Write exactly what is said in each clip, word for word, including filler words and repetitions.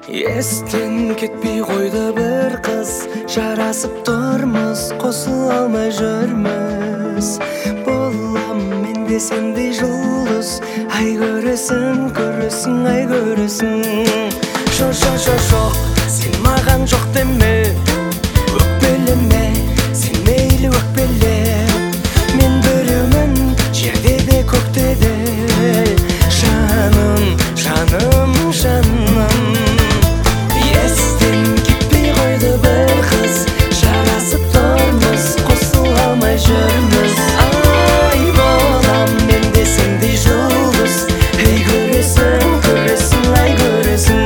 Естен кетпей қойды бір қыз, жарасып тұрмыз, қосыла алмай жүрміз. Болам мен де сендей жұлдыз, ай көресің, көресің, ай көресің. Жо, жо, жо, жоқ, сен маған жоқ деме, өкпелеме, сен мейлі өкпеле. Мен біреумін, жерде де көкте де, жаным, жаным, жаным. Естен кетпей қойды бір қыз, жарасып тұрмыз, қосыла алмай жүрміз. Ай болам мен де сендей жұлдыз, ей көресің, көресің, ай көресің.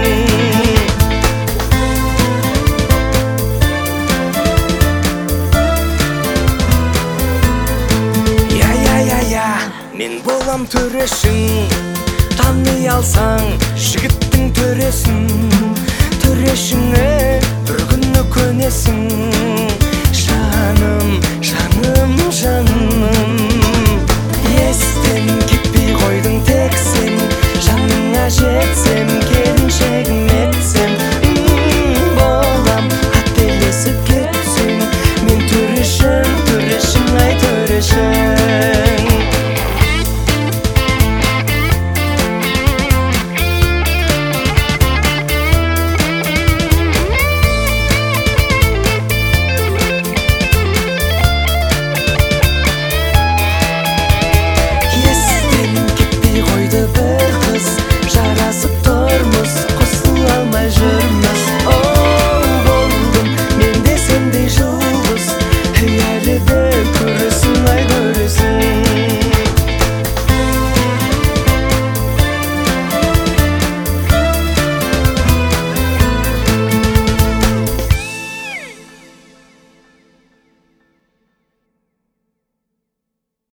Я-я-я-я, мен болам төрешің, тани алсаң жігіттің төресін. Төрешіңе бір күні көнесің, жаным, жаным, жаным.